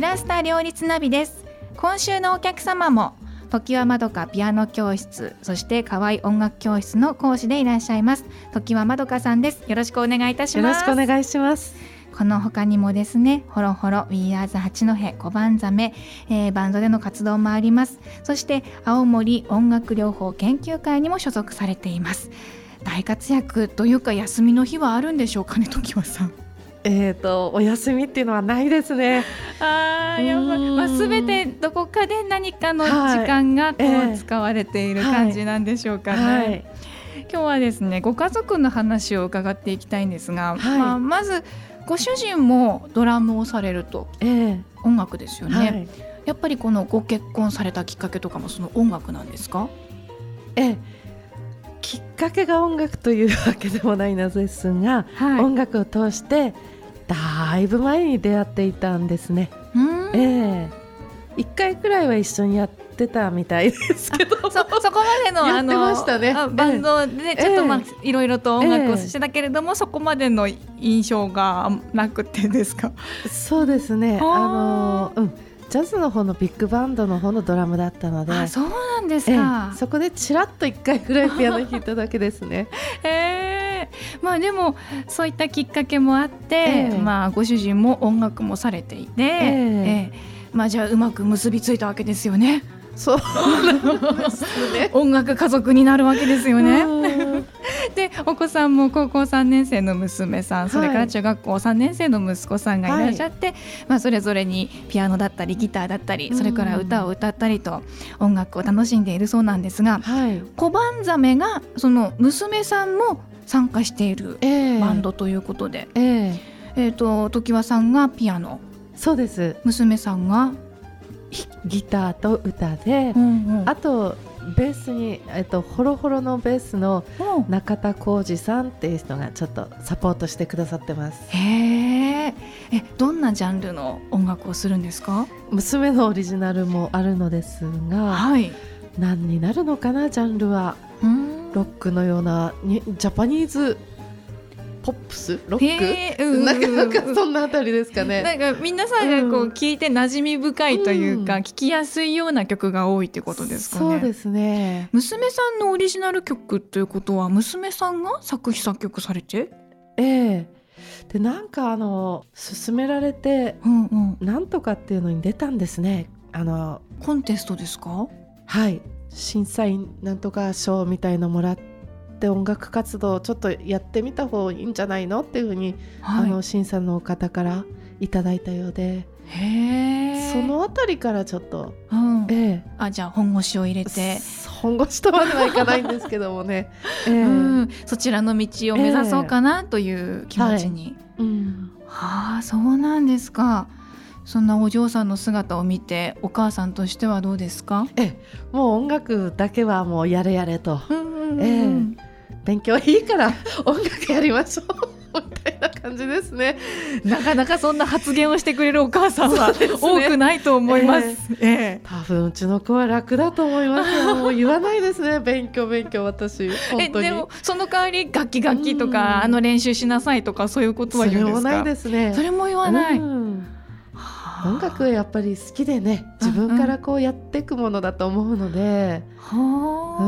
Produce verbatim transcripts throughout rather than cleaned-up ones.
ラスタ両立ナビです。今週のお客様も常盤まどかピアノ教室、そして河合音楽教室の講師でいらっしゃいます常盤まどかさんです。よろしくお願いいたします。 よろしくお願いします。 この他にもですね、ホロホロ、We Are the 八戸、小判ザメ、えー、バンドでの活動もあります。そして青森音楽療法研究会にも所属されています。大活躍というか、休みの日はあるんでしょうかね、常盤さん。 えーとお休みっていうのはないですね。 あやっぱ、まあ、全てどこかで何かの時間がこう、はい、使われている感じなんでしょうかね、はいはい、今日はですね、ご家族の話を伺っていきたいんですが、はい、まあ、まずご主人もドラムをされると、えー、音楽ですよね、はい、やっぱりこのご結婚されたきっかけとかもその音楽なんですか？ えーきっかけが音楽というわけでもないのですが、はい、音楽を通してだいぶ前に出会っていたんですね。うん、えー、いっかいくらいは一緒にやってたみたいですけど、 そ, そこまでのやってましたね。 あのバンドでちょっと、まあ、えー、いろいろと音楽をしてたけれども、えー、そこまでの印象がなくてですか？ そうですね、あの、うん、ジャズの方のビッグバンドの方のドラムだったので。 あ、そうなんですか。 ええ、そこでちらっといっかいぐらいピアノ弾いただけですね。 えーまあ、でもそういったきっかけもあって、えーまあ、ご主人も音楽もされていて、えーえーまあ、じゃあうまく結びついたわけですよね。 そうなんですね。 音楽家族になるわけですよね。で、お子さんも高校さんねん生の娘さん、それから中学校さんねん生の息子さんがいらっしゃって、はい、まあ、それぞれにピアノだったりギターだったり、それから歌を歌ったりと音楽を楽しんでいるそうなんですが、はい、小判ザメがその娘さんも参加しているバンドということで、えーえーと常盤さんがピアノ、 そうです。 娘さんがギターと歌で、うんうん、あとベースに、えっと、ホロホロのベースの中田浩二さんっていう人がちょっとサポートしてくださってます。 へー、え、どんなジャンルの音楽をするんですか？ 娘のオリジナルもあるのですが、はい、何になるのかな、ジャンルは。うん、ロックのようなジャパニーズポップス、ロック、うん、なんかそんなあたりですかね。 なんか皆さんがこう聞いて馴染み深いというか、うん、聞きやすいような曲が多いってことですかね。 そうですね。 娘さんのオリジナル曲ということは、娘さんが作詞作曲されて、 ええー、でなんかあの勧められて、うんうん、なんとかっていうのに出たんですね。あのコンテストですか？ はい、審査員なんとか賞みたいのもらって、音楽活動をちょっとやってみた方がいいんじゃないのっていうふうに、はい、あの審査の方からいただいたようで、へ、そのあたりからちょっと、うん、ええ、 あ、じゃあ本腰を入れて、 本腰とまではいかないんですけどもね、ええ、うん、 そちらの道を目指そうかなという気持ちに、ええ、はい、うん、はあ、そうなんですか。そんなお嬢さんの姿を見て、お母さんとしてはどうですか？ ええ、もう音楽だけはもうやれやれと、うんうんうん、ええ、勉強いいから音楽やりましょうみたいな感じですね。 なかなかそんな発言をしてくれるお母さんは多くないと思います。えーえー、 多分うちの子は楽だと思いますよ。もう言わないですね、勉強勉強。私本当に。 え、でもその代わり楽器楽器とか、あの練習しなさいとか、そういうことは言うんですか？ それもないですね。 それも言わない。うん、 音楽はやっぱり好きでね、自分からこうやっていくものだと思うので、うん、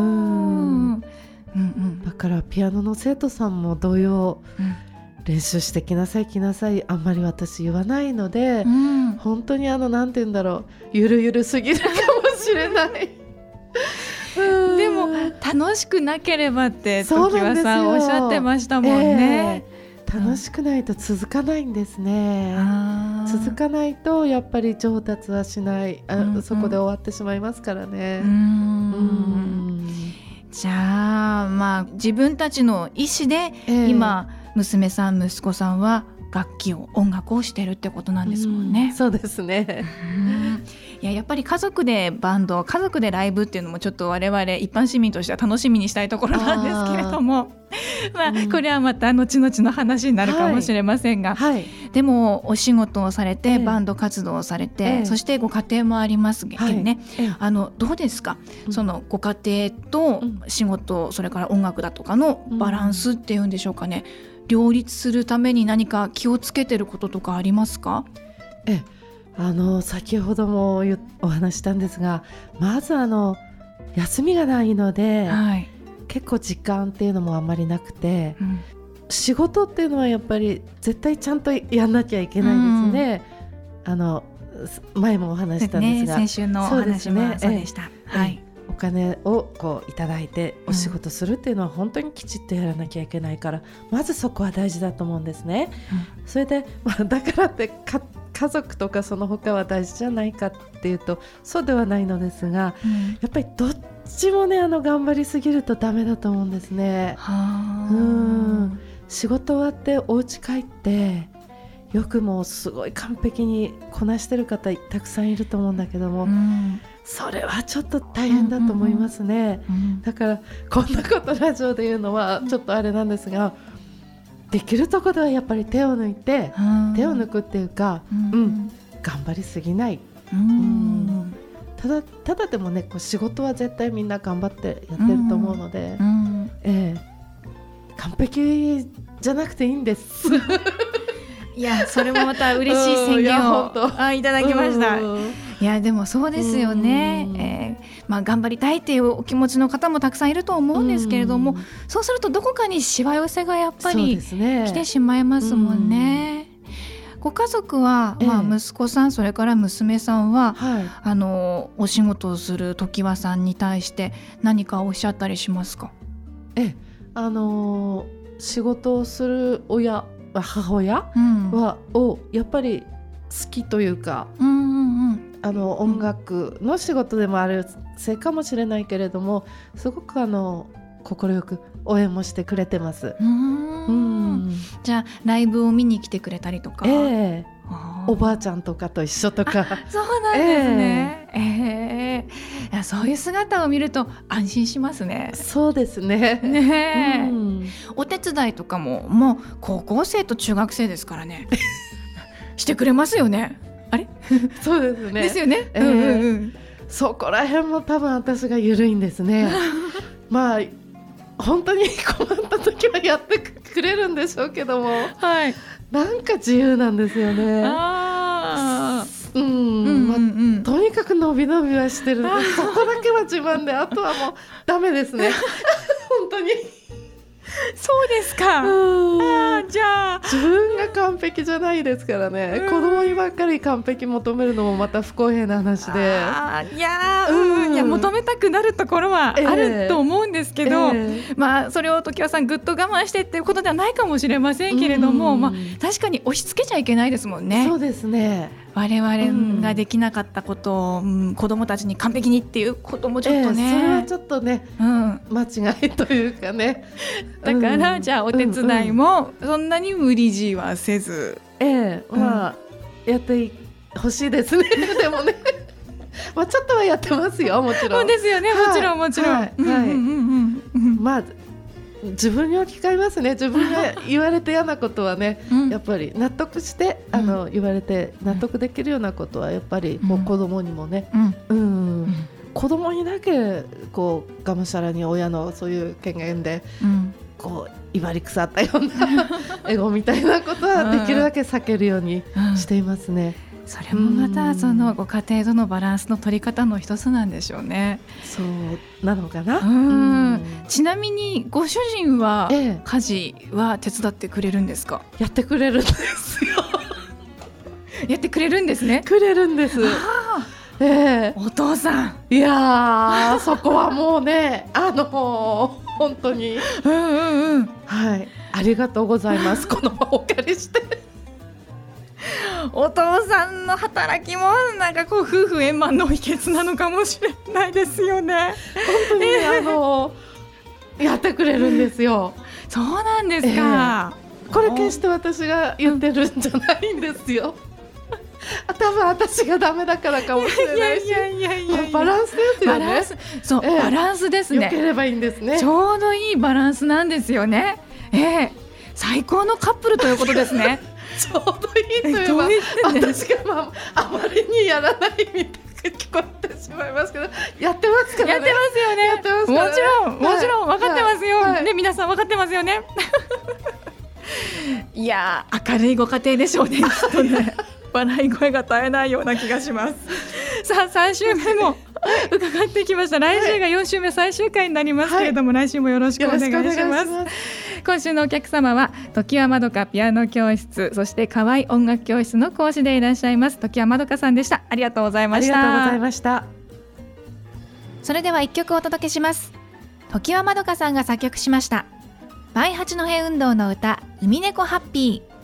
うんうん、だからピアノの生徒さんも同様、うん、練習してきなさい来なさい、あんまり私言わないので、うん、本当にあのなんて言うんだろう、ゆるゆるすぎるかもしれないでも楽しくなければって常盤さんおっしゃってましたもんね、 えー、楽しくないと続かないんですね、うん、続かないとやっぱり上達はしない、あ、うんうん、そこで終わってしまいますからね。うん、うん、 じゃあ、まあ、自分たちの意思で、えー、今娘さん息子さんは楽器を音楽をしてるってことなんですもんね。 うん、そうですね。 いや、やっぱり家族でバンド、家族でライブっていうのもちょっと我々一般市民としては楽しみにしたいところなんですけれども、まあ、うん、これはまた後々の話になるかもしれませんが、はいはい、でもお仕事をされて、えー、バンド活動をされて、えー、そしてご家庭もありますけどね、はい、あのどうですか、うん、そのご家庭と仕事、それから音楽だとかのバランスっていうんでしょうかね、両立するために何か気をつけてることとかありますか？ ええ、 あの先ほどもお話したんですが、まずあの休みがないので、はい、結構時間っていうのもあんまりなくて、うん、仕事っていうのはやっぱり絶対ちゃんとやんなきゃいけないですね、うん、あの前もお話したんですが、 ね、先週のお話もそうでした、はい、 お金をこういただいてお仕事するっていうのは本当にきちっとやらなきゃいけないから、うん、まずそこは大事だと思うんですね、うん、それで、まあ、だからってか家族とかその他は大事じゃないかっていうとそうではないのですが、うん、やっぱりどっちもねあの頑張りすぎるとダメだと思うんですね。はうん、仕事終わってお家帰ってよくもうすごい完璧にこなしてる方たくさんいると思うんだけども、うん、それはちょっと大変だと思いますね、うんうんうん、だからこんなことラジオで言うのはちょっとあれなんですが、できるところではやっぱり手を抜いて、うん、手を抜くっていうか、うんうん、頑張りすぎない、うんうん、ただ、ただでもねこう仕事は絶対みんな頑張ってやってると思うので、うんうんえー、完璧じゃなくていいんですいやそれもまた嬉しい宣言をあいただきました。いやでもそうですよね、えーまあ、頑張りたいっていうお気持ちの方もたくさんいると思うんですけれども、うそうするとどこかにしわ寄せがやっぱり来てしまいますもんね。ご家族は、まあ、息子さん、ええ、それから娘さんは、はい、あのお仕事をする常盤さんに対して何かおっしゃったりしますか？ えあのー、仕事をする親母親は、うん、をやっぱり好きというか、うんうんうん、あの音楽の仕事でもあるせいかもしれないけれどもすごくあの快く応援もしてくれてます。うーん、 うん、じゃあライブを見に来てくれたりとか、 えー、おばあちゃんとかと一緒とかそうなんですね、えーえー、いやそういう姿を見ると安心しますね。 そうですね、 ね、うん、お手伝いとかももう高校生と中学生ですからねしてくれますよね。あれそうですねですよね、 えーうんうん、そこら辺も多分私が緩いんですねまあ本当に困った時はやってくれるんでしょうけども、はい、なんか自由なんですよね。あうんうんうんまあ、とにかく伸び伸びはしてるそこだけは自慢であとはもうダメですね本当にそうですか。あじゃあ自分が完璧じゃないですからね、子供にばっかり完璧求めるのもまた不公平な話で、 あいや、うん、いや求めたくなるところはあると思うんですけど、えーえーまあ、それを常盤さんぐっと我慢してっていうことではないかもしれませんけれども、まあ、確かに押し付けちゃいけないですもんね。 そうですね、 我々ができなかったことを、うん、子どもたちに完璧にっていうこともちょっとね、 えー、それはちょっとね、うん、間違いというかねだから、うん、じゃあお手伝いもそんなに無理強いはせず、 ええー、まあ、うん、やってほしいですねでもねまあちょっとはやってますよもちろん。 そうですよね、もちろんもちろん、はいはい、 まあ自分に置き換えますね。自分が言われて嫌なことはね、うん、やっぱり納得して、うん、あの言われて納得できるようなことはやっぱりこう子供にもね、うんうんうん、子供にだけこうがむしゃらに親のそういう権限で、うん、こう威張り腐ったようなエゴみたいなことはできるだけ避けるようにしていますね。 それもまたそのご家庭とのバランスの取り方の一つなんでしょうね。 そうなのかな。うんうんちなみにご主人は家事は手伝ってくれるんですか？ ええ、やってくれるんですよやってくれるんですね。 くれるんです。ええ、 お父さんいやそこはもうねあの本当にうんうんうんはいありがとうございますこの場をお借りしてお父さんの働きもなんかこう夫婦円満の秘訣なのかもしれないですよね。 本当に、ねえー、あのやってくれるんですよ。 そうなんですか、 えー、これ決して私が言ってるんじゃないんですよ多分私がダメだからかもしれないし、いやいやいやいやバランスですよね。 バランス、そう、えー、バランスですね。 良ければいいんですね。 ちょうどいいバランスなんですよね、えー、最高のカップルということですねちょうどいいといえば私が、まあ、あまりにやらないみたいに聞こえてしまいますけどやってますからね。 やってますよね。やってますからね。もちろんもちろん分かってますよ、はいはい、ね、皆さん分かってますよねいや明るいご家庭でしょうねきっとね笑い声が絶えないような気がしますさあさん週目も伺ってきました。来週がよん週目最終回になりますけれども、はい、来週もよろしくお願いします。今週のお客様は常盤まどかピアノ教室、そして河合音楽教室の講師でいらっしゃいます常盤まどかさんでした。ありがとうございました。 ありがとうございました。 それではいっきょくお届けします。常盤まどかさんが作曲しました倍八戸運動の歌海猫ハッピー。